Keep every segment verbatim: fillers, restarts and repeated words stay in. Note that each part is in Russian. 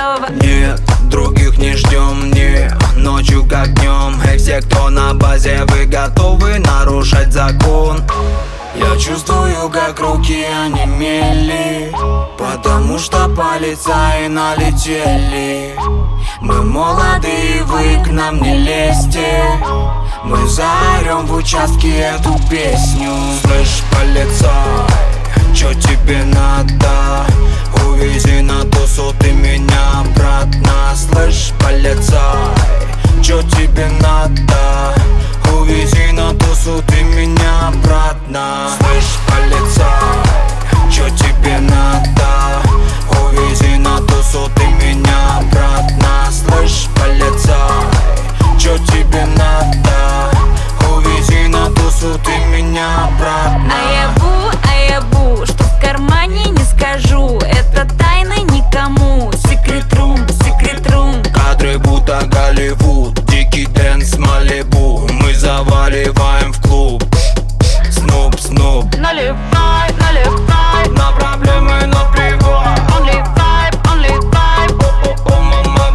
готова. Нет, других не ждем, не ночью как днем. Эй, все, кто на базе, вы готовы нарушать закон? Я чувствую, как руки онемели, потому что полицаи налетели. Мы молодые, вы к нам не лезьте. Мы заорем в участке эту песню. Слышь, полицай, чё тебе надо? Увези на тусу ты меня обратно. Слышь, полицай, чё тебе надо? Увези на тусу ты меня обратно. Слышь, полицай, чё тебе надо? Увези на тусу ты меня обратно. Слышь, полицай, чё тебе надо? Увези на тусу ты меня обратно. Аябу, аябу, что в кармане не скажу. Это тайна никому. Секрет рум, секрет рум. Кадры будто Голливуд, дикий дэнс Малибу. Мы заваливаем в клуб. Снуп, снуп. Наливай, наливай. На проблемы наплевать. Only vibe, only vibe. О, мама,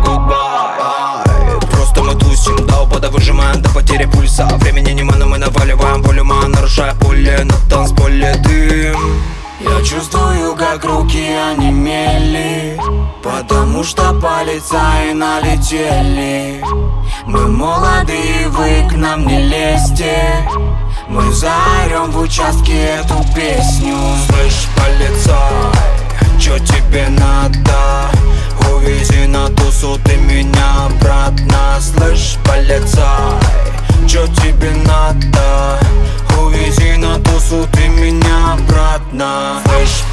гудбай. Просто мы тусим, до упада выжимаем до потери пульса. Времени нема, но мы наваливаем волюма, нарушая пули на танцполе дым. Я чувствую, как руки онемели, потому что полицаи налетели. Мы молодые, вы к нам не лезьте. Мы заорем в участке эту песню. Слышь, полицай, чё тебе надо? Увези на тусу ты меня обратно. Слышь, полицай, чё тебе надо? Увези на тусу ты меня обратно. Слышь,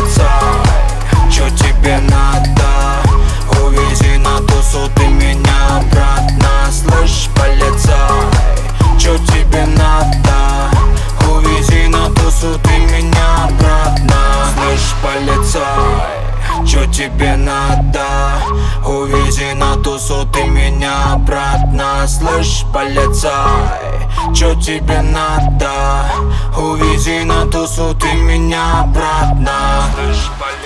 полицай, чё тебе надо? Увези на тусу ты меня обратно. Слышь, полицай, чё тебе надо? Увези на тусу ты меня обратно. Слышь, полицай, чё тебе надо? Увези на тусу ты меня обратно. Слышь, полицай, чё тебе надо? Увези на тусу ты меня обратно. Слышь, полицай.